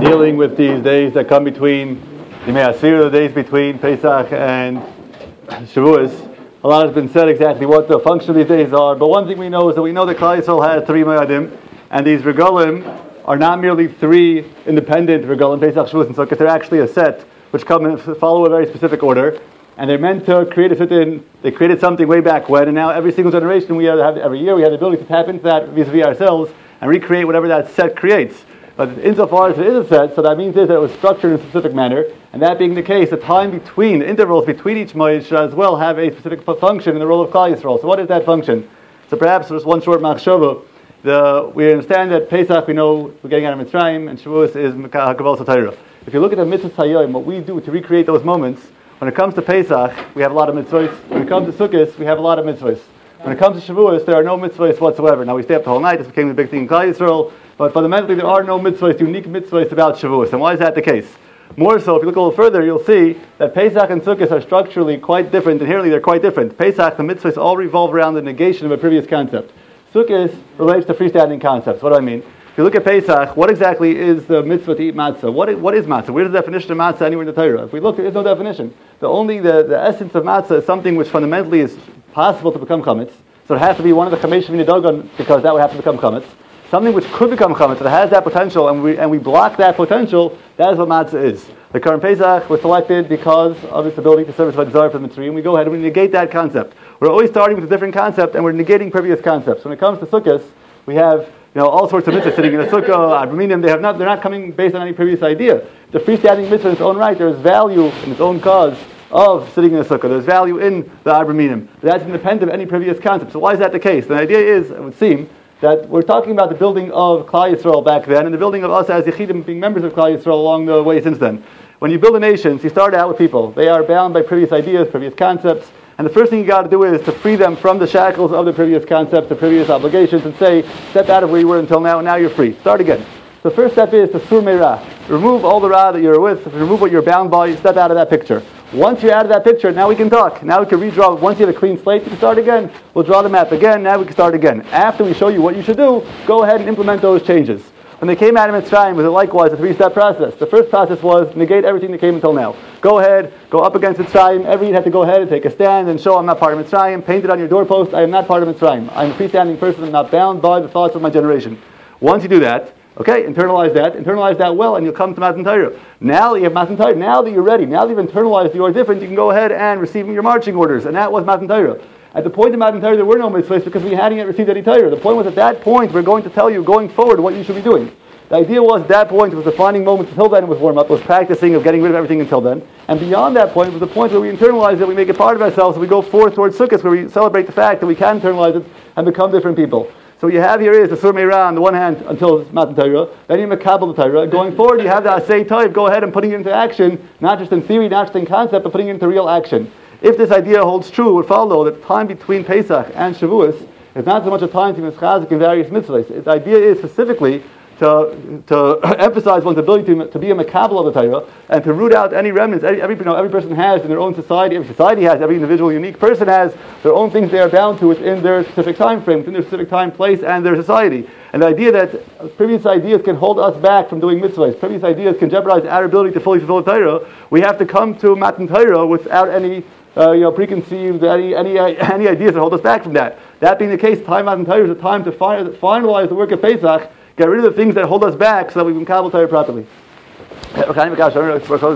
dealing with these days that come between the days between Pesach and Shavuos. A lot has been said exactly what the function of these days are, but one thing we know is that we know that Klal Yisrael has 3 Moedim, and these regalim are not merely 3 independent regalim, Pesach, Shavuos, and Sukkot. They're actually a set which come and follow a very specific order, and they're meant to create a certain. They created something way back when, and now every single generation we have every year we have the ability to tap into that vis-a-vis ourselves and recreate whatever that set creates. But insofar as it is a set, so that means that it was structured in a specific manner, and that being the case, the time between, the intervals between each moed should as well have a specific function in the role of Klal Yisrael. So what is that function? So perhaps just one short machshava. We understand that Pesach, we know we're getting out of Mitzrayim, and Shavuos is Kabbalas HaTorah. If you look at the mitzvahs hayom, what we do to recreate those moments, when it comes to Pesach, we have a lot of mitzvahs. When it comes to Sukkot, we have a lot of mitzvahs. When it comes to Shavuos, there are no mitzvahs whatsoever. Now we stay up the whole night, this became the big thing in Klal Yisrael, but fundamentally there are no mitzvahs, unique mitzvahs about Shavuos. And why is that the case? More so, if you look a little further, you'll see that Pesach and Sukkot are structurally quite different, inherently they're quite different. Pesach, the mitzvahs all revolve around the negation of a previous concept. Sukkot relates to freestanding concepts. What do I mean? If you look at Pesach, what exactly is the mitzvah to eat matzah? What is matzah? Where's the definition of matzah anywhere in the Torah? If we look, there is no definition. The essence of matzah is something which fundamentally is possible to become chametz. So it has to be one of the chamesh v'nidagon, because that would have to become chametz. Something which could become chametz, that has that potential, and we block that potential. That is what matzah is. The current Pesach was selected because of its ability to serve as a desire for the Mitzrayim, and we go ahead and we negate that concept. We're always starting with a different concept, and we're negating previous concepts. When it comes to Sukkot, we have all sorts of mitzvahs sitting in a sukkah, abraminim. They're not coming based on any previous idea. The freestanding mitzvah in its own right, there's value in its own cause of sitting in a sukkah. There's value in the abraminim. That's independent of any previous concept. So why is that the case? The idea is, it would seem, that we're talking about the building of Klal Yisrael back then, and the building of us as Yechidim being members of Klal Yisrael along the way since then. When you build a nation, you start out with people. They are bound by previous ideas, previous concepts, and the first thing you got to do is to free them from the shackles of the previous concepts, the previous obligations, and say, step out of where you were until now, and now you're free. Start again. The first step is to sur meirah. Remove all the ra that you're with, remove what you're bound by, step out of that picture. Once you're out of that picture, now we can talk. Now we can redraw. Once you have a clean slate, you can start again. We'll draw the map again. Now we can start again. After we show you what you should do, go ahead and implement those changes. When they came out of Mitzrayim, it was likewise a 3-step process. The first process was negate everything that came until now. Go ahead, go up against Mitzrayim. Every Yid had to go ahead and take a stand and show I'm not part of Mitzrayim. Paint it on your doorpost. I am not part of Mitzrayim. I'm a freestanding person. I'm not bound by the thoughts of my generation. Once you do that, okay, internalize that well, and you'll come to Matan Torah. Now that you have Matan Torah, now that you're ready, now that you've internalized you are different, you can go ahead and receive your marching orders, and that was Matan Torah. At the point of Matan Torah, there were no mitzvahs because we hadn't yet received any Torah. The point was at that point, we're going to tell you going forward what you should be doing. The idea was at that point, it was the defining moment until then, it was warm-up, it was practicing of getting rid of everything until then. And beyond that point, it was the point where we internalize it, we make it part of ourselves, and we go forth towards Sukkot, where we celebrate the fact that we can internalize it and become different people. So what you have here is the Sur Meirah on the one hand until it's Matan Torah, then you Makabel the Torah. Going forward, you have the Asay Tov, go ahead and putting it into action, not just in theory, not just in concept, but putting it into real action. If this idea holds true, it would follow that the time between Pesach and Shavuos is not so much a time to be Mischazik in various mitzvahs. The idea is specifically to emphasize one's ability to be a makabel of the Torah and to root out any remnants. Every person has in their own society. Every society has. Every individual, unique person has their own things they are bound to within their specific time frame, within their specific time, place, and their society. And the idea that previous ideas can hold us back from doing mitzvahs, previous ideas can jeopardize our ability to fully fulfill the Torah. We have to come to Matan Torah without any preconceived any ideas that hold us back from that. That being the case, time Matan Torah is a time to finalize the work of Pesach. Get rid of the things that hold us back so that we can kabel Torah properly.